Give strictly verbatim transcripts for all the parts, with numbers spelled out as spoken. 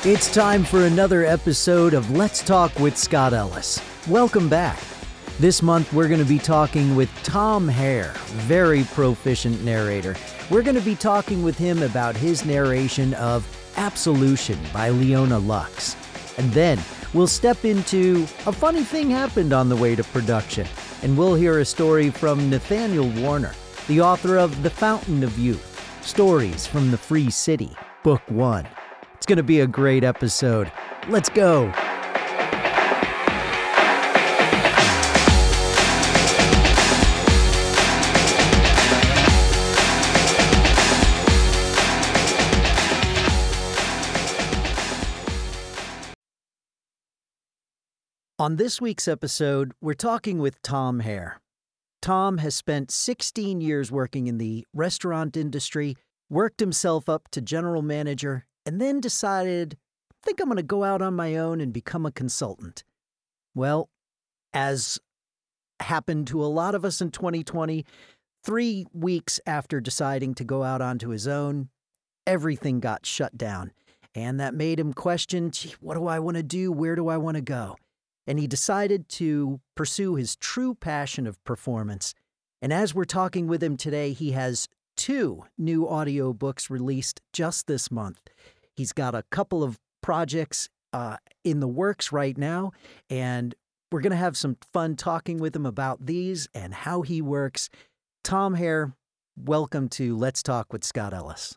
It's time for another episode of Let's Talk with Scott Ellis. Welcome back. This month we're going to be talking with Tom Hare, very proficient narrator. We're going to be talking with him about his narration of Absolution by Leona Lux. And then we'll step into a funny thing happened on the way to production, and we'll hear a story from Nathaniel Warner, the author of The Fountain of Youth, Stories from the Free City, Book One. It's going to be a great episode. Let's go. On this week's episode, we're talking with Tom Hare. Tom has spent sixteen years working in the restaurant industry, worked himself up to general manager, and then decided, I think I'm going to go out on my own and become a consultant. Well, as happened to a lot of us in twenty twenty, three weeks after deciding to go out onto his own, everything got shut down. And that made him question, gee, what do I want to do? Where do I want to go? And he decided to pursue his true passion of performance. And as we're talking with him today, he has two new audiobooks released just this month. He's got a couple of projects uh, in the works right now, and we're going to have some fun talking with him about these and how he works. Tom Hare, welcome to Let's Talk with Scott Ellis.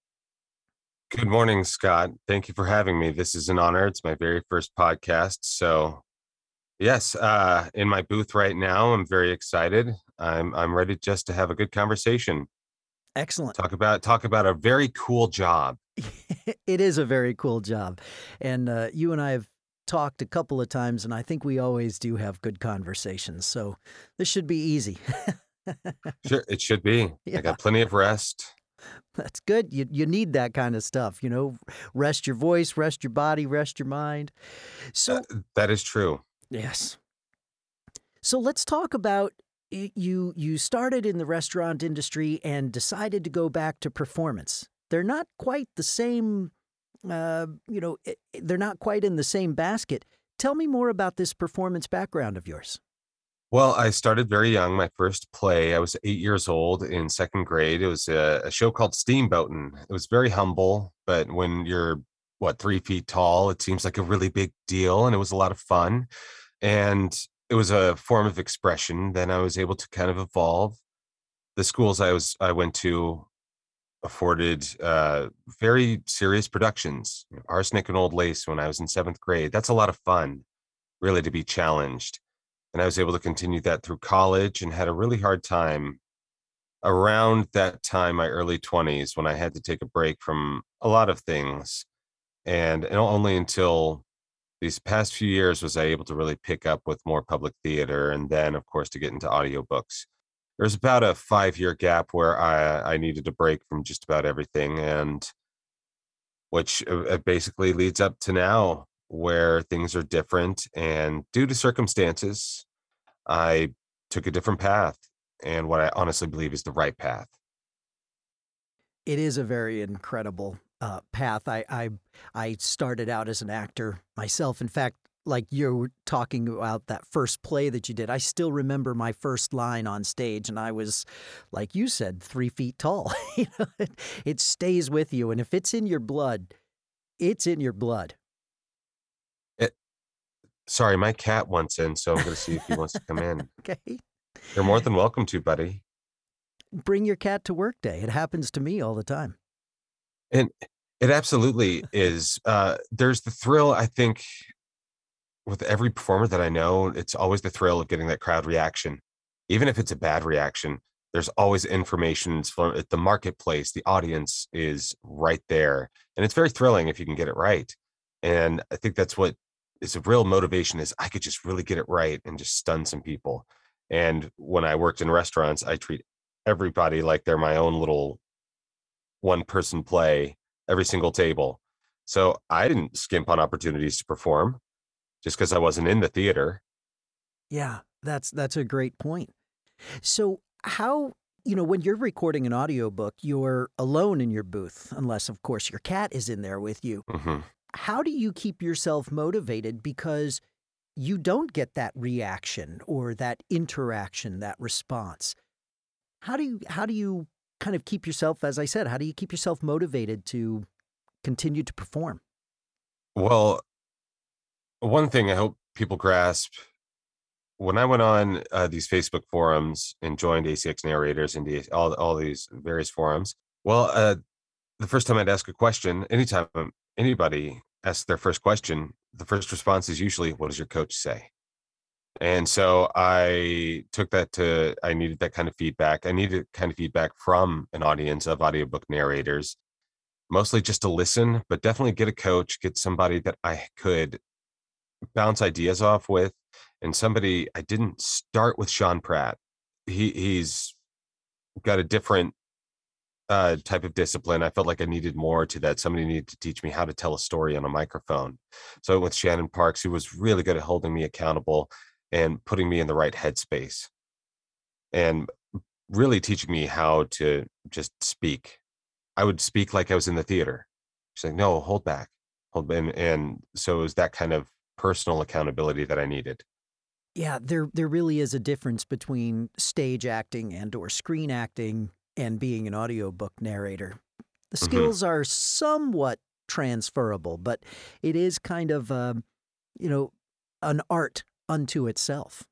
Good morning, Scott. Thank you for having me. This is an honor. It's my very first podcast. So, yes, uh, in my booth right now, I'm very excited. I'm I'm ready just to have a good conversation. Excellent. Talk about talk about a very cool job. It is a very cool job. And uh, you and I have talked a couple of times, and I think we always do have good conversations. So this should be easy. Sure, it should be. Yeah. I got plenty of rest. That's good. You you need that kind of stuff, you know, rest your voice, rest your body, rest your mind. So Uh, that is true. yes. So let's talk about y- you you started in the restaurant industry and decided to go back to performance. They're not quite the same, uh, you know, i- i- they're not quite in the same basket. Tell me more about this performance background of yours. Well, I started very young. My first play, I was eight years old in second grade. It was a, a show called Steamboatin'. It was very humble, but when you're, what, three feet tall, it seems like a really big deal, and it was a lot of fun. And it was a form of expression. Then I was able to kind of evolve. The schools I was I went to afforded uh, very serious productions. Arsenic and Old Lace when I was in seventh grade. That's a lot of fun, really, to be challenged. And I was able to continue that through college and had a really hard time around that time, my early twenties, when I had to take a break from a lot of things. And, and only until these past few years was I able to really pick up with more public theater, and then, of course, to get into audiobooks. There's about a five-year gap where I, I needed a break from just about everything, and which uh, uh, basically leads up to now, where things are different. And due to circumstances, I took a different path, and what I honestly believe is the right path. It is a very incredible uh, path. I, I I started out as an actor myself. In fact, like you were talking about that first play that you did, I still remember my first line on stage, and I was, like you said, three feet tall. You know, it, it stays with you, and if it's in your blood, it's in your blood. It, sorry, my cat wants in, so I'm going to see if he wants to come in. Okay, You're more than welcome to, buddy. bring your cat to work day. It happens to me all the time. And it absolutely is. Uh, there's the thrill, I think, with every performer that I know. It's always the thrill of getting that crowd reaction. Even if it's a bad reaction, there's always information from the marketplace. The audience is right there. And it's very thrilling if you can get it right. And I think that's what is a real motivation, is I could just really get it right and just stun some people. And when I worked in restaurants, I treat everybody like they're my own little one person play, every single table. So I didn't skimp on opportunities to perform just because I wasn't in the theater. Yeah, that's that's a great point. So how, you know, when you're recording an audiobook, you're alone in your booth, unless, of course, your cat is in there with you. hmm how do you keep yourself motivated? Because you don't get that reaction or that interaction, that response. How do you, how do you kind of keep yourself, as I said, how do you keep yourself motivated to continue to perform? Well, one thing I hope people grasp, when I went on uh, these Facebook forums and joined A C X Narrators and the- all, all these various forums, well, uh, the first time I'd ask a question, anytime anybody asks their first question, the first response is usually, what does your coach say? And so I took that to, I needed that kind of feedback. I needed kind of feedback from an audience of audiobook narrators, mostly just to listen, but definitely get a coach, get somebody that I could bounce ideas off with. And somebody, I didn't start with Sean Pratt. He he's got a different uh, type of discipline. I felt like I needed more to that. Somebody needed to teach me how to tell a story on a microphone. So with Shannon Parks, who was really good at holding me accountable and putting me in the right headspace and really teaching me how to just speak. I would speak like I was in the theater. She's like, no, hold back. Hold and, and so it was that kind of personal accountability that I needed. Yeah, there there really is a difference between stage acting and or screen acting and being an audiobook narrator. The Mm-hmm. skills are somewhat transferable, but it is kind of, um, you know, an art unto itself.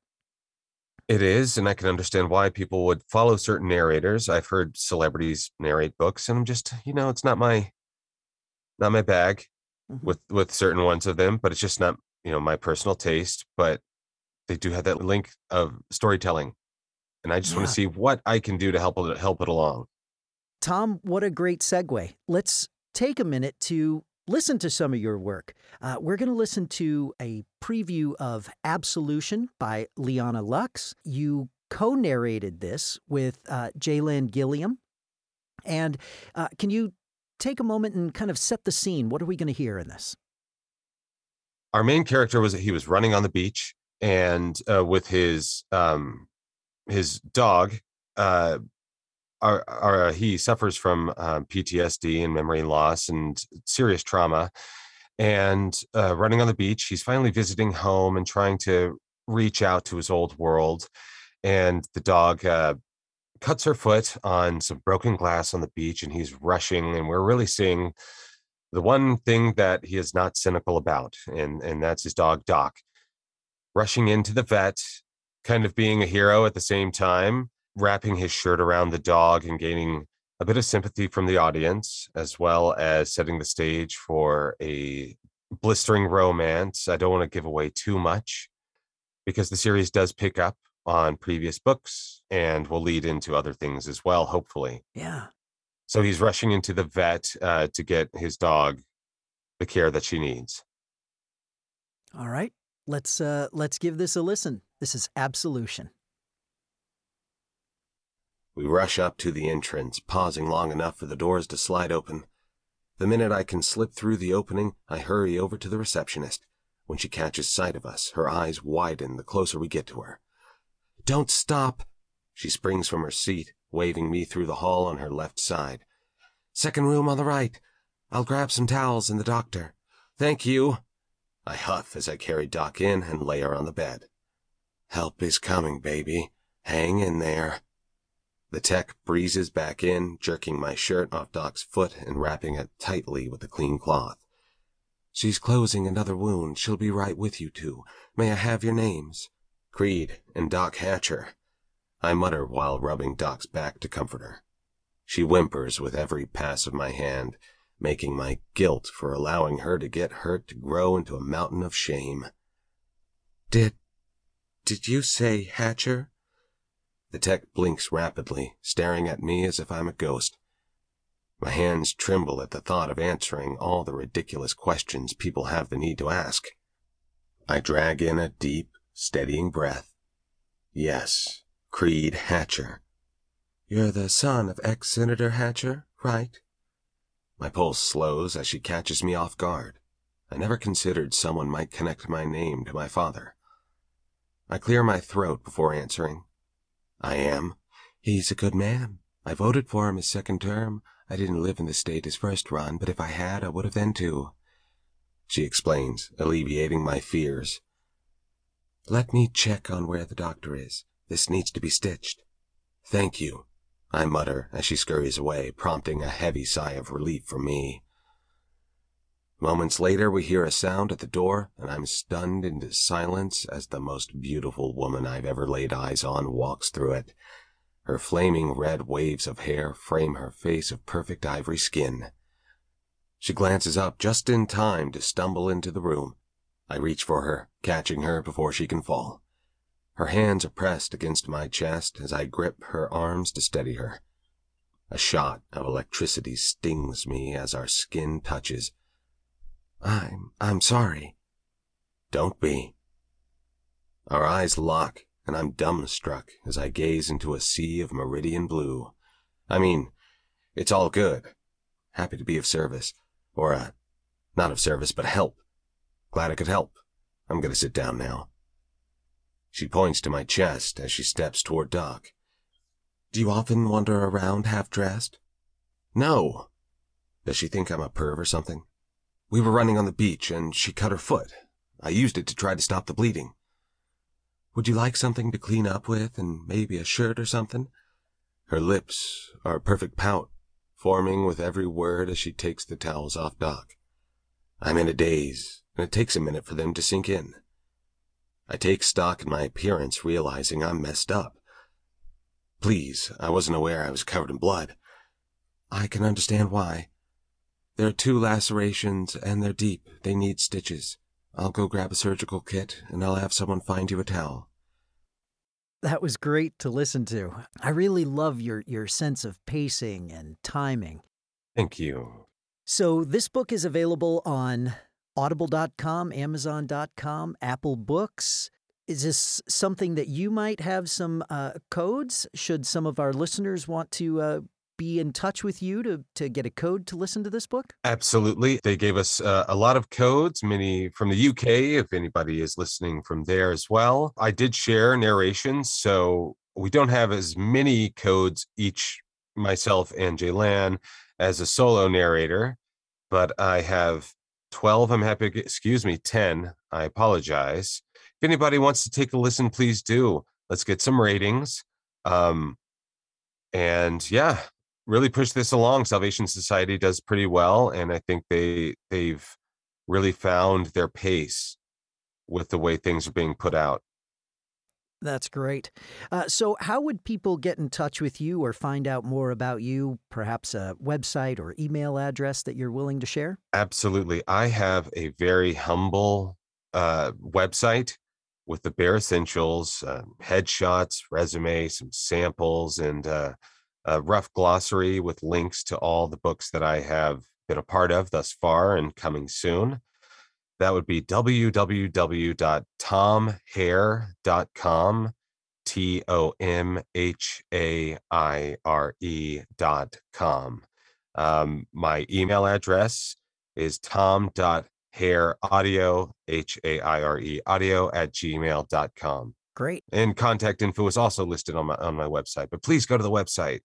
It is, and I can understand why people would follow certain narrators. I've heard celebrities narrate books, and I'm just, you know, it's not my not my bag Mhm. with with certain ones of them, but it's just not, you know, my personal taste. But they do have that link of storytelling, and I just want Yeah. to see what I can do to help it help it along. Tom, what a great segue. Let's take a minute to listen to some of your work. Uh, we're going to listen to a preview of Absolution by Liana Lux. You co-narrated this with uh, Jaylan Gilliam. And uh, can you take a moment and kind of set the scene? What are we going to hear in this? Our main character was he was running on the beach and uh, with his um, his dog. Uh, Our, our, he suffers from um, P T S D and memory loss and serious trauma. And uh, running on the beach, he's finally visiting home and trying to reach out to his old world. And the dog uh, cuts her foot on some broken glass on the beach, and he's rushing. And we're really seeing the one thing that he is not cynical about, and and that's his dog Doc, rushing into the vet, kind of being a hero at the same time, wrapping his shirt around the dog and gaining a bit of sympathy from the audience, as well as setting the stage for a blistering romance. I don't want to give away too much because the series does pick up on previous books and will lead into other things as well, hopefully. Yeah. So he's rushing into the vet uh, to get his dog the care that she needs. All right. Let's uh, let's give this a listen. This is Absolution. We rush up to the entrance, pausing long enough for the doors to slide open. The minute I can slip through the opening, I hurry over to the receptionist. When she catches sight of us, her eyes widen the closer we get to her. "Don't stop!" She springs from her seat, waving me through the hall on her left side. "Second room on the right. I'll grab some towels and the doctor." "Thank you." I huff as I carry Doc in and lay her on the bed. "Help is coming, baby. Hang in there." The tech breezes back in, jerking my shirt off Doc's foot and wrapping it tightly with a clean cloth. "She's closing another wound. She'll be right with you two. May I have your names?" "Creed and Doc Hatcher," I mutter while rubbing Doc's back to comfort her. She whimpers with every pass of my hand, making my guilt for allowing her to get hurt to grow into a mountain of shame. Did... did you say Hatcher?" The tech blinks rapidly, staring at me as if I'm a ghost. My hands tremble at the thought of answering all the ridiculous questions people have the need to ask. I drag in a deep, steadying breath. Yes, Creed Hatcher. "You're the son of ex-Senator Hatcher, right?" My pulse slows as she catches me off guard. I never considered someone might connect my name to my father. I clear my throat before answering. "I am." "He's a good man. I voted for him his second term. I didn't live in the state his first run, but if I had, I would have then too." she explains, alleviating my fears. Let me check on where the doctor is. This needs to be stitched. Thank you, I mutter as she scurries away, prompting a heavy sigh of relief from me. Moments later, we hear a sound at the door, and I'm stunned into silence as the most beautiful woman I've ever laid eyes on walks through it. Her flaming red waves of hair frame her face of perfect ivory skin. She glances up just in time to stumble into the room. I reach for her, catching her before she can fall. Her hands are pressed against my chest as I grip her arms to steady her. A shot of electricity stings me as our skin touches. I'm, I'm sorry. Don't be. Our eyes lock, and I'm dumbstruck as I gaze into a sea of meridian blue. I mean, it's all good. Happy to be of service. Or, uh, not of service, but help. Glad I could help. I'm gonna sit down now. She points to my chest as she steps toward Doc. Do you often wander around half-dressed? No. Does she think I'm a perv or something? We were running on the beach, and she cut her foot. I used it to try to stop the bleeding. Would you like something to clean up with, and maybe a shirt or something? Her lips are a perfect pout, forming with every word as she takes the towels off Doc. I'm in a daze, and it takes a minute for them to sink in. I take stock in my appearance, realizing I'm messed up. Please, I wasn't aware I was covered in blood. I can understand why. There are two lacerations, and they're deep. They need stitches. I'll go grab a surgical kit, and I'll have someone find you a towel. That was great to listen to. I really love your, your sense of pacing and timing. Thank you. So this book is available on audible dot com, amazon dot com, Apple Books. Is this something that you might have some uh, codes? Should some of our listeners want to uh, be in touch with you to, to get a code to listen to this book? Absolutely. They gave us uh, a lot of codes, many from the U K, if anybody is listening from there as well. I did share narrations, so we don't have as many codes each, myself and Jaylan, as a solo narrator, but I have twelve. I'm happy, excuse me, ten. I apologize. If anybody wants to take a listen, please do. Let's get some ratings. Um, and yeah, really push this along. Salvation Society does pretty well, and I think they they've really found their pace with the way things are being put out. That's great. Uh, so how would people get in touch with you or find out more about you? Perhaps a website or email address that you're willing to share? Absolutely. I have a very humble uh, website with the bare essentials, uh, headshots, resume, some samples, and uh, a rough glossary with links to all the books that I have been a part of thus far and coming soon. That would be w w w dot tom haire dot com, T O M H A I R E dot com. Um, my email address is tom.haireaudio, H A I R E, audio at gmail dot com. Great. And contact info is also listed on my, on my website, but please go to the website.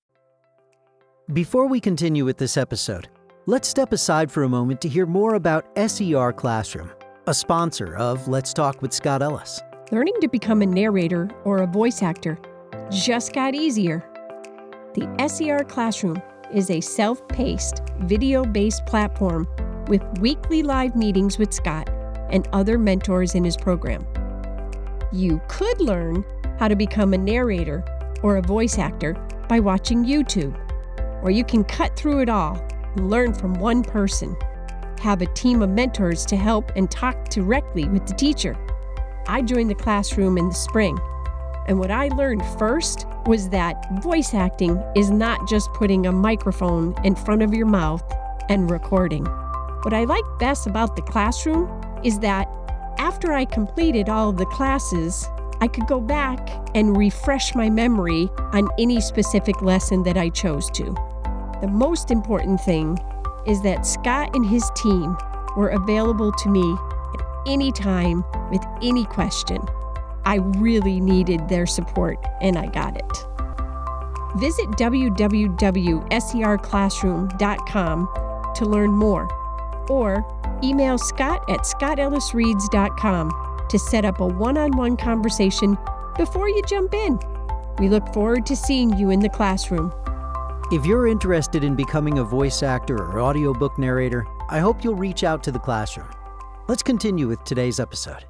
Before we continue with this episode, let's step aside for a moment to hear more about S E R Classroom, a sponsor of Let's Talk with Scott Ellis. Learning to become a narrator or a voice actor just got easier. The S E R Classroom is a self-paced, video-based platform with weekly live meetings with Scott and other mentors in his program. You could learn how to become a narrator or a voice actor by watching YouTube, or you can cut through it all and learn from one person. Have a team of mentors to help and talk directly with the teacher. I joined the classroom in the spring, and what I learned first was that voice acting is not just putting a microphone in front of your mouth and recording. What I like best about the classroom is that after I completed all of the classes, I could go back and refresh my memory on any specific lesson that I chose to. The most important thing is that Scott and his team were available to me at any time with any question. I really needed their support, and I got it. Visit w w w dot s e r classroom dot com to learn more, or Email Scott at scott ellis reads dot com to set up a one-on-one conversation before you jump in. We look forward to seeing you in the classroom. If you're interested in becoming a voice actor or audiobook narrator, I hope you'll reach out to the classroom. Let's continue with today's episode.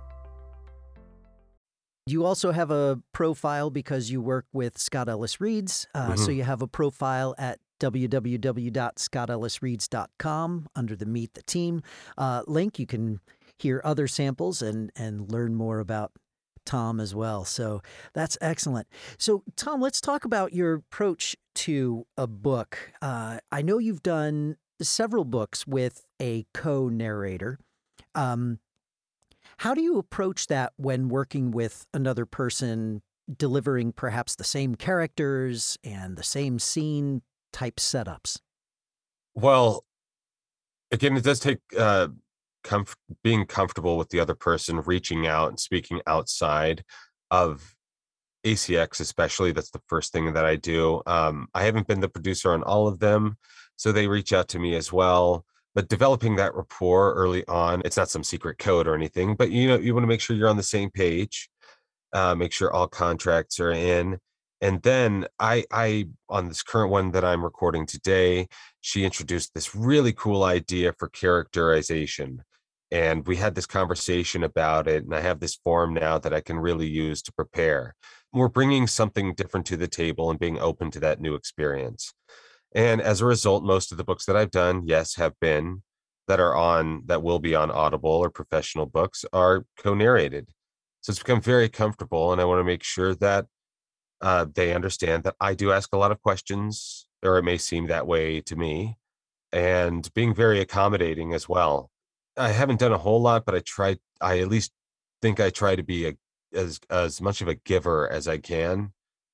You also have a profile because you work with Scott Ellis Reads. Uh, Mm-hmm. So you have a profile at w w w dot scott ellis reads dot com under the Meet the Team uh, link. You can hear other samples and, and learn more about Tom as well. So that's excellent. So Tom, let's talk about your approach to a book. Uh, I know you've done several books with a co-narrator. Um, how do you approach that when working with another person, delivering perhaps the same characters and the same scene type setups? Well, again, it does take uh, comf- being comfortable with the other person, reaching out and speaking outside of A C X, especially. That's the first thing that I do. Um, I haven't been the producer on all of them, so they reach out to me as well. But developing that rapport early on, it's not some secret code or anything, but you know, you want to make sure you're on the same page, uh, make sure all contracts are in. And then I, I, on this current one that I'm recording today, she introduced this really cool idea for characterization. And we had this conversation about it. And I have this form now that I can really use to prepare. We're bringing something different to the table and being open to that new experience. And as a result, most of the books that I've done, yes, have been that are on, that will be on Audible or professional books, are co-narrated. So it's become very comfortable. And I want to make sure that uh, they understand that I do ask a lot of questions, or it may seem that way to me, and being very accommodating as well. I haven't done a whole lot, but I try, I at least think I try to be a, as, as much of a giver as I can.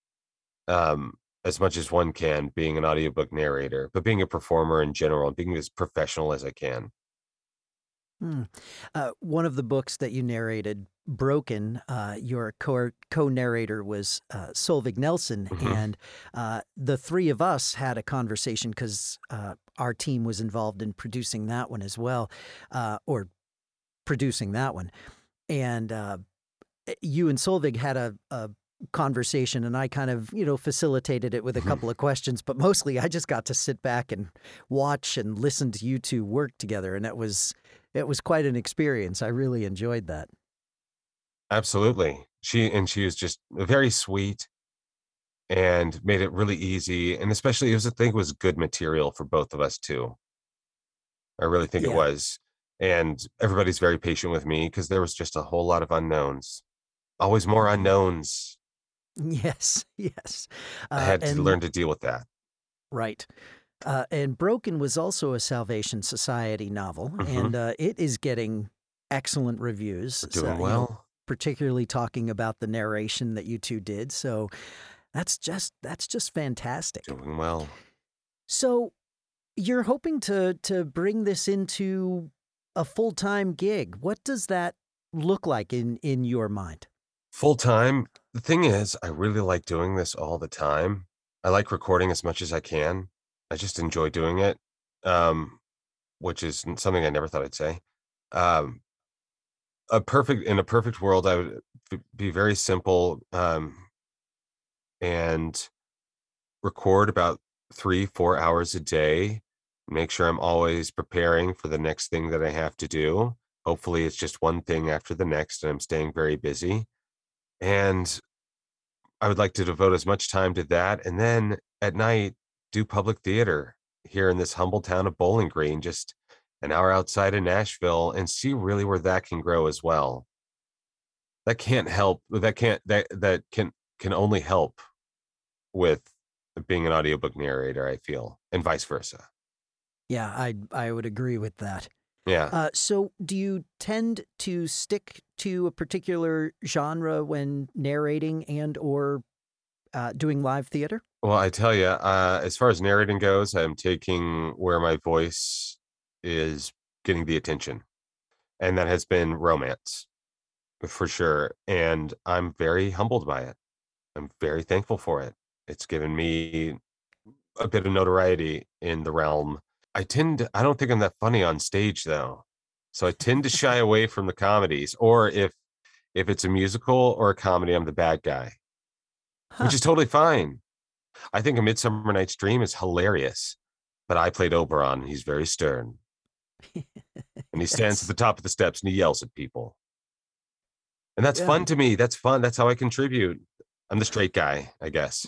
Um, as much as one can, being an audiobook narrator, but being a performer in general and being as professional as I can. Hmm. Uh, one of the books that you narrated, Broken, uh, your co- co-narrator was uh, Solveig Nelson, Mhm. and uh, the three of us had a conversation because uh, our team was involved in producing that one as well, uh, or producing that one. And uh, you and Solveig had a, a conversation, and I kind of, you know, facilitated it with a Mhm. couple of questions, but mostly I just got to sit back and watch and listen to you two work together, and it was it was quite an experience. I really enjoyed that. Absolutely. She, and she was just very sweet and made it really easy. And especially, it was, I think it was good material for both of us too. I really think it Yeah. was. And everybody's very patient with me because there was just a whole lot of unknowns. Always more unknowns. Yes, yes. I Uh, had to and learn to deal with that. right. Uh, and Broken was also a Salvation Society novel, Mhm. and uh, it is getting excellent reviews. We're So, doing you know, well. particularly talking about the narration that you two did. So that's just that's just fantastic. Doing well. So you're hoping to to bring this into a full-time gig. What does that look like in in your mind? Full time. The thing is, I really like doing this all the time. I like recording as much as I can. I just enjoy doing it, um, which is n- something I never thought I'd say. Um, a perfect in a perfect world, I would f- be very simple, um, and record about three, four hours a day. Make sure I'm always preparing for the next thing that I have to do. Hopefully, it's just one thing after the next, and I'm staying very busy. And I would like to devote as much time to that, and then at night, do public theater here in this humble town of Bowling Green, just an hour outside of Nashville, and see really where that can grow as well. That can't help, that can't, that that can can only help with being an audiobook narrator, I feel, and vice versa. Yeah, I I would agree with that. Yeah. Uh, so do you tend to stick to a particular genre when narrating and or uh, doing live theater? Well, I tell you, uh, as far as narrating goes, I'm taking where my voice is getting the attention, and that has been romance for sure. And I'm very humbled by it. I'm very thankful for it. It's given me a bit of notoriety in the realm. I tend to, I don't think I'm that funny on stage though. So I tend to shy away from the comedies, or if if it's a musical or a comedy, I'm the bad guy, Huh. which is totally fine. I think A Midsummer Night's Dream is hilarious, but I played Oberon, and he's very stern, and he stands at Yes. the top of the steps and he yells at people. And that's Yeah. fun to me. That's fun. That's how I contribute. I'm the straight guy, I guess.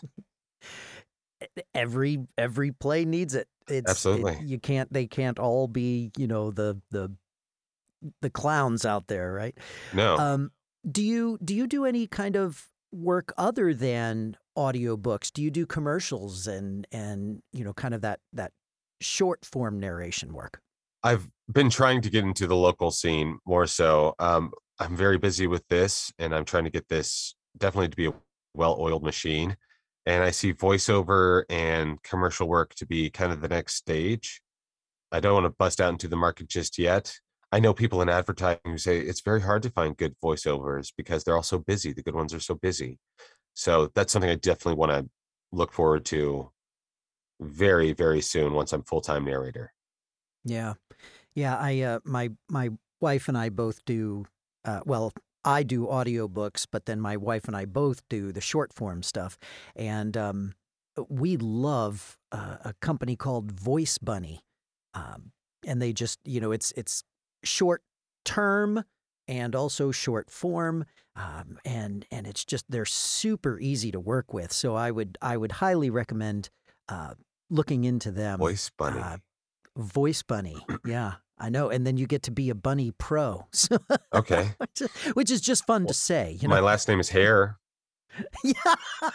Every every play needs it. It's Absolutely. It, you can't. They can't all be, you know, the the the clowns out there, right? No. Um, do you do you do any kind of work other than audiobooks? Do you do commercials and and you know, kind of that that short form narration work? I've been trying to get into the local scene more so. Um, I'm very busy with this, and I'm trying to get this definitely to be a well-oiled machine. And I see voiceover and commercial work to be kind of the next stage. I don't want to bust out into the market just yet. I know people in advertising who say it's very hard to find good voiceovers because they're all so busy. The good ones are so busy. So that's something I definitely want to look forward to very, very soon once I'm full-time narrator. Yeah, yeah. I uh, my my wife and I both do. Uh, well, I do audiobooks, but then my wife and I both do the short form stuff, and um, we love uh, a company called Voice Bunny, um, and they just you know it's it's short term and also short form, um, and and it's just they're super easy to work with. So I would I would highly recommend uh, looking into them. Voice Bunny. Uh, Voice Bunny, yeah, I know, and then you get to be a bunny pro, so, Okay. which, is, which is just fun Well, to say. You know, my last name is Hare. yeah.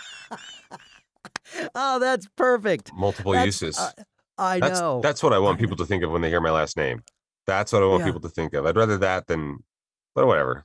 Oh, that's perfect. Multiple That's uses. uh, I That's know. that's what I want I people know. to think of when they hear my last name. That's what I want Yeah. people to think of. I'd rather that than, but whatever.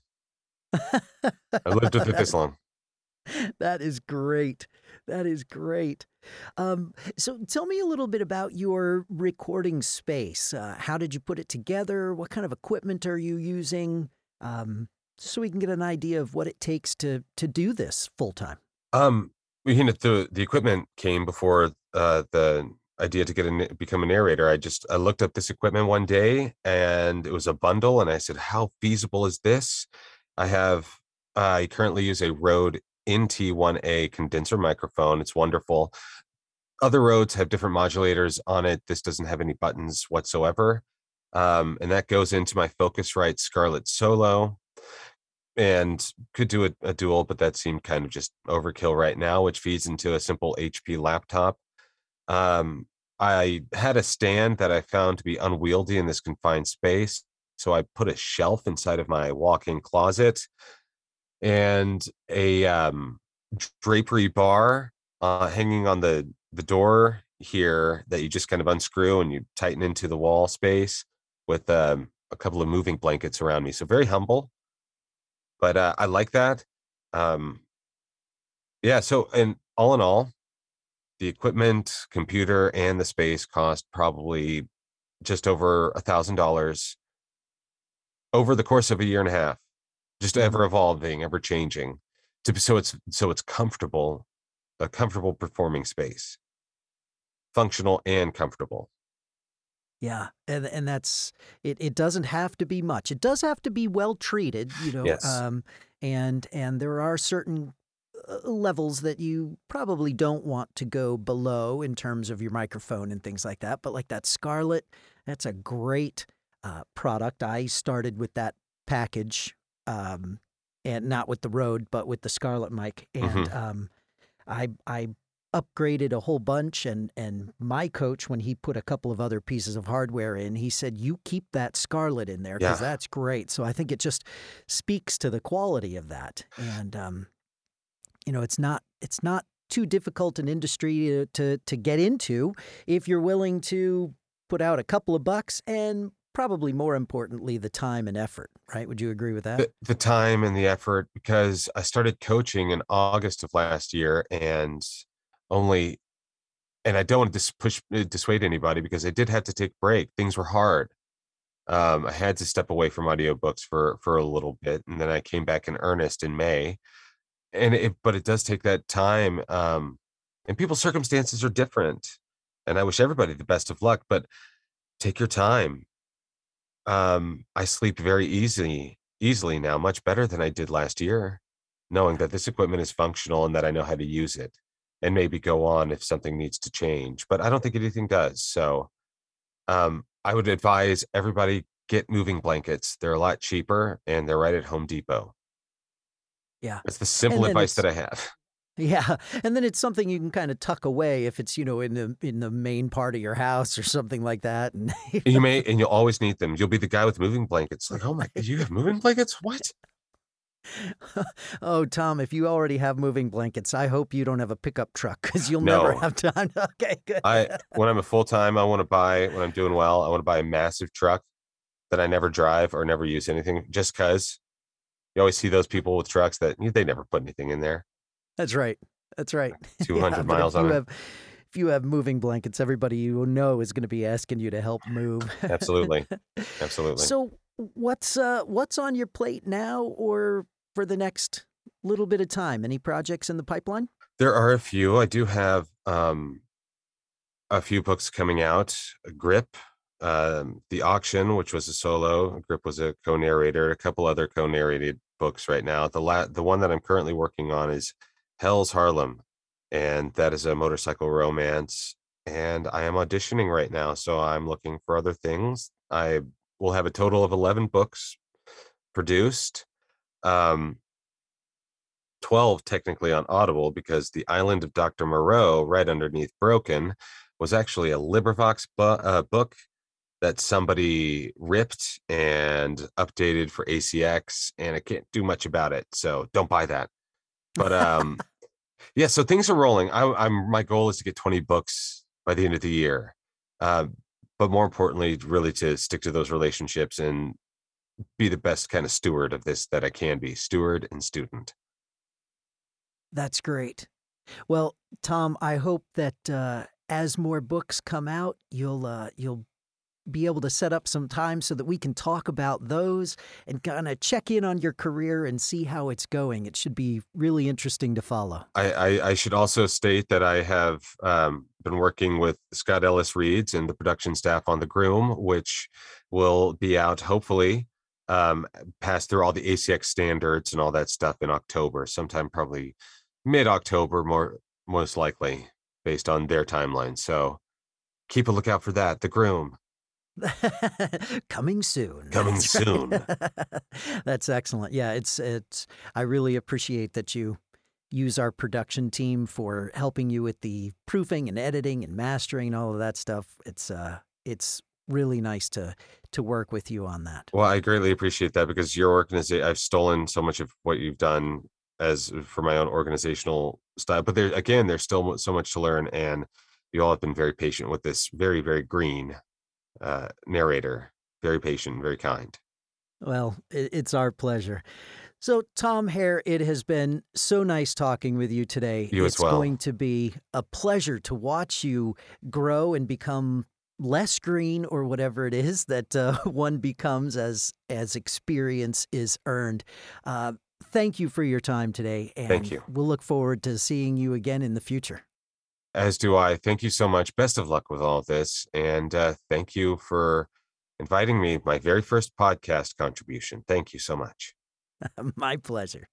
I lived with it this long. That is great. That is great. Um, so tell me a little bit about your recording space. Uh, how did you put it together? What kind of equipment are you using? Um, so we can get an idea of what it takes to to do this full time. Um, you know, the the equipment came before uh, the idea to get a na- become a narrator. I just I looked up this equipment one day, and it was a bundle, and I said, "How feasible is this?" I have I currently use a Rode N T one A condenser microphone. It's wonderful. Other Rodes have different modulators on it. This doesn't have any buttons whatsoever. Um, and that goes into my Focusrite Scarlett Solo, and could do a, a dual, but that seemed kind of just overkill right now, which feeds into a simple H P laptop. Um, I had a stand that I found to be unwieldy in this confined space. So I put a shelf inside of my walk-in closet and a um, drapery bar uh, hanging on the the door here that you just kind of unscrew and you tighten into the wall space with um, a couple of moving blankets around me. So very humble, but uh, I like that. Um, yeah. So, and all in all, the equipment, computer, and the space cost probably just over a thousand dollars over the course of a year and a half, just ever Mhm. evolving, ever changing. To so it's so it's comfortable, a comfortable performing space, functional and comfortable. Yeah, and and that's it. It doesn't have to be much. It does have to be well treated, you know. Yes. Um, and and there are certain uh, levels that you probably don't want to go below in terms of your microphone and things like that. But like that Scarlett, that's a great uh, product. I started with that package, um, and not with the Rode, but with the Scarlett mic, and Mhm. um, I I upgraded a whole bunch, and and my coach, when he put a couple of other pieces of hardware in, he said, "You keep that Scarlett in there because Yeah. that's great." So I think it just speaks to the quality of that, and um, you know, it's not it's not too difficult an industry to, to to get into if you're willing to put out a couple of bucks and probably more importantly the time and effort. Right? Would you agree with that? The, the time and the effort, because I started coaching in August of last year, and only, and I don't want to dis- push uh, dissuade anybody because I did have to take a break. Things were hard. Um, I had to step away from audiobooks for for a little bit, and then I came back in earnest in May. And it, but it does take that time. Um, and people's circumstances are different. And I wish everybody the best of luck, but take your time. Um, I sleep very easily, easily now, much better than I did last year, knowing that this equipment is functional and that I know how to use it and maybe go on if something needs to change. But I don't think anything does. So um, I would advise everybody get moving blankets. They're a lot cheaper and they're right at Home Depot. Yeah. That's the And simple then advice it's, that I have. yeah. And then it's something you can kind of tuck away if it's, you know, in the in the main part of your house or something like that. And And you may, and you'll always need them. You'll be the guy with moving blankets. Like, oh my, you have moving blankets? What? oh, Tom, if you already have moving blankets, I hope you don't have a pickup truck because you'll No. never have time. Okay, good. I, when I'm a full time, I want to buy, when I'm doing well, I want to buy a massive truck that I never drive or never use anything, just because you always see those people with trucks that they never put anything in there. That's right. That's right. two hundred Yeah, but miles if on you it. have, if you have moving blankets, everybody you know is going to be asking you to help move. Absolutely. Absolutely. So what's uh, what's on your plate now or for the next little bit of time? Any projects in the pipeline? There are a few. I do have um, a few books coming out. Grip, um, The Auction, which was a solo. Grip was a co-narrator. A couple other co-narrated books right now. The la- the one that I'm currently working on is Hell's Harlem, and that is a motorcycle romance. And I am auditioning right now, so I'm looking for other things. I will have a total of eleven books produced. Um, twelve technically on Audible, because The Island of Doctor Moreau, right underneath Broken, was actually a LibriVox bu- uh, book that somebody ripped and updated for A C X, and I can't do much about it, so don't buy that. But um, yeah, so things are rolling. I, I'm my goal is to get twenty books by the end of the year, uh, but more importantly, really to stick to those relationships and be the best kind of steward of this that I can be, steward and student. That's great. Well, Tom, I hope that uh, as more books come out, you'll uh, you'll be able to set up some time so that we can talk about those and kind of check in on your career and see how it's going. It should be really interesting to follow. I, I, I should also state that I have um, been working with Scott Ellis Reeds and the production staff on The Groom, which will be out hopefully um, pass through all the A C X standards and all that stuff in October, sometime probably mid-October, more most likely, based on their timeline. So keep a lookout for that. The Groom. Coming soon. Coming That's soon. right. That's excellent. Yeah, it's it's. I really appreciate that you use our production team for helping you with the proofing and editing and mastering and all of that stuff. It's uh, it's really nice to to work with you on that. Well, I greatly appreciate that, because your organization, I've stolen so much of what you've done as for my own organizational style. But there again, there's still so much to learn, and you all have been very patient with this very, very green uh, narrator. Very patient, very kind. Well, it, it's our pleasure. So, Tom Hare, it has been so nice talking with you today. You as it's well. going to be a pleasure to watch you grow and become less green, or whatever it is that uh, one becomes as as experience is earned. Uh, thank you for your time today. And Thank you. We'll look forward to seeing you again in the future. As do I. Thank you so much. Best of luck with all of this. And uh, thank you for inviting me, my very first podcast contribution. Thank you so much. My pleasure.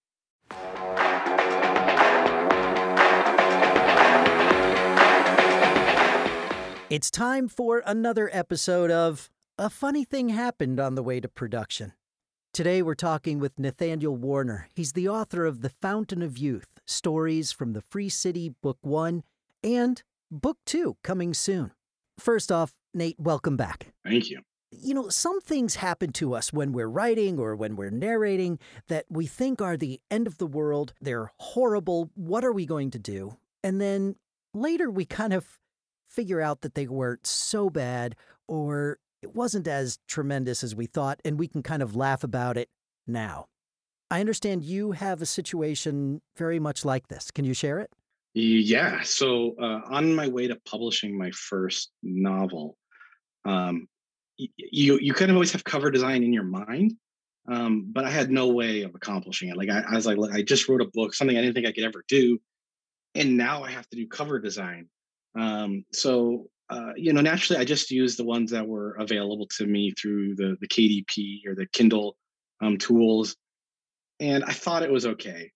It's time for another episode of A Funny Thing Happened on the Way to Production. Today we're talking with Nathaniel Warner. He's the author of The Fountain of Youth, Stories from the Free City, Book One, and Book Two, coming soon. First off, Nate, welcome back. Thank you. You know, some things happen to us when we're writing or when we're narrating that we think are the end of the world. They're horrible. What are we going to do? And then later we kind of figure out that they weren't so bad, or it wasn't as tremendous as we thought, and we can kind of laugh about it now. I understand you have a situation very much like this. Can you share it? Yeah. So uh, on my way to publishing my first novel, um, y- you you kind of always have cover design in your mind, um, but I had no way of accomplishing it. Like I, I was like, look, I just wrote a book, something I didn't think I could ever do, and now I have to do cover design. Um, so uh, you know, naturally, I just used the ones that were available to me through the the K D P or the Kindle um, tools, and I thought it was okay.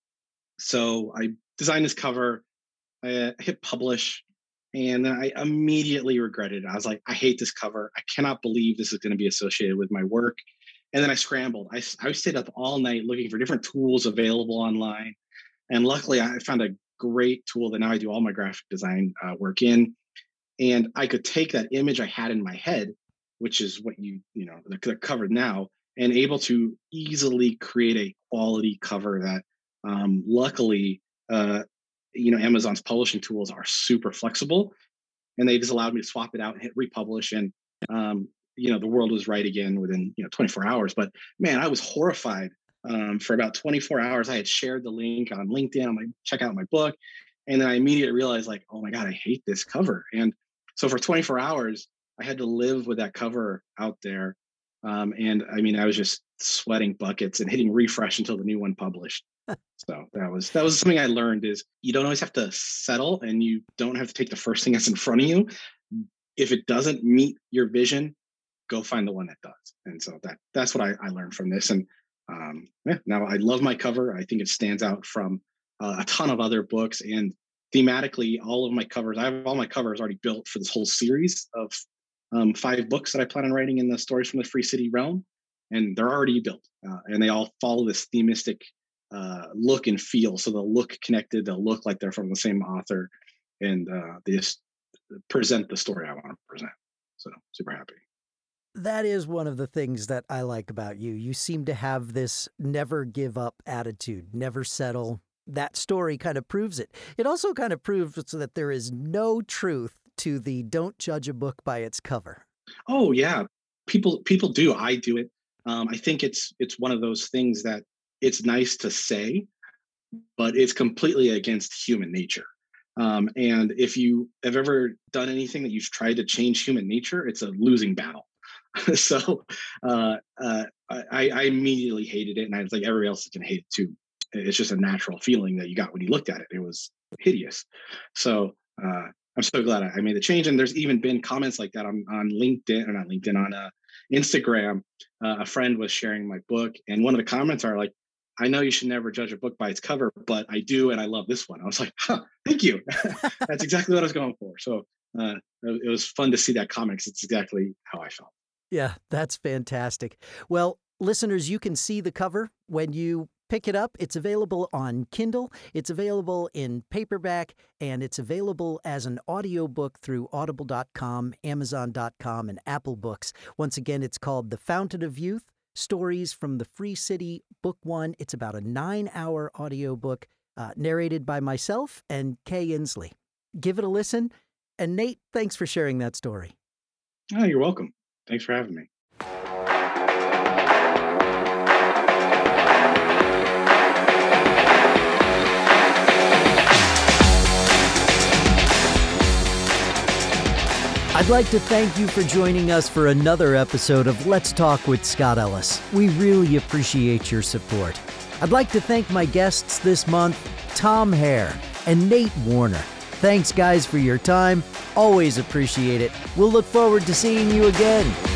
So I designed this cover, I uh, hit publish, and then I immediately regretted it. I was like, I hate this cover. I cannot believe this is going to be associated with my work. And then I scrambled. I, I stayed up all night looking for different tools available online. And luckily, I found a great tool that now I do all my graphic design uh, work in. And I could take that image I had in my head, which is what you, you know, the, the cover now, and able to easily create a quality cover that um, luckily, uh, you know, Amazon's publishing tools are super flexible, and they just allowed me to swap it out and hit republish. And, um, you know, the world was right again within, you know, twenty-four hours. But man, I was horrified um, for about twenty-four hours. I had shared the link on LinkedIn. I'm like, check out my book. And then I immediately realized like, oh my God, I hate this cover. And so for twenty-four hours, I had to live with that cover out there. Um, and I mean, I was just sweating buckets and hitting refresh until the new one published. So that was that was something I learned is you don't always have to settle, and you don't have to take the first thing that's in front of you. If it doesn't meet your vision, go find the one that does. And so that that's what I, I learned from this. And um, yeah, now I love my cover. I think it stands out from uh, a ton of other books, and thematically, all of my covers. I have all my covers already built for this whole series of um, five books that I plan on writing in the Stories from the Free City realm, and they're already built, uh, and they all follow this themistic uh, look and feel. So they'll look connected. They'll look like they're from the same author, and uh, they just present the story I want to present. So super happy. That is one of the things that I like about you. You seem to have this never give up attitude, never settle. That story kind of proves it. It also kind of proves that there is no truth to the don't judge a book by its cover. Oh yeah, people people do. I do it. Um, I think it's it's one of those things that it's nice to say, but it's completely against human nature. Um, and if you have ever done anything that you've tried to change human nature, it's a losing battle. so uh, uh, I, I immediately hated it, and I was like, everybody else is going to hate it too. It's just a natural feeling that you got when you looked at it. It was hideous. So uh, I'm so glad I made the change. And there's even been comments like that on, on LinkedIn, or not LinkedIn, on uh, Instagram. Uh, a friend was sharing my book, and one of the comments are like, I know you should never judge a book by its cover, but I do, and I love this one. I was like, huh, thank you. That's exactly what I was going for. So uh, it was fun to see that comment, because it's exactly how I felt. Yeah, that's fantastic. Well, listeners, you can see the cover when you pick it up. It's available on Kindle, it's available in paperback, and it's available as an audiobook through audible dot com, amazon dot com, and Apple Books. Once again, it's called The Fountain of Youth, Stories from the Free City, Book One. It's about a nine-hour audiobook uh, narrated by myself and Kay Inslee. Give it a listen. And Nate, thanks for sharing that story. Oh, you're welcome. Thanks for having me. I'd like to thank you for joining us for another episode of Let's Talk with Scott Ellis. We really appreciate your support. I'd like to thank my guests this month, Tom Hare and Nate Warner. Thanks, guys, for your time. Always appreciate it. We'll look forward to seeing you again.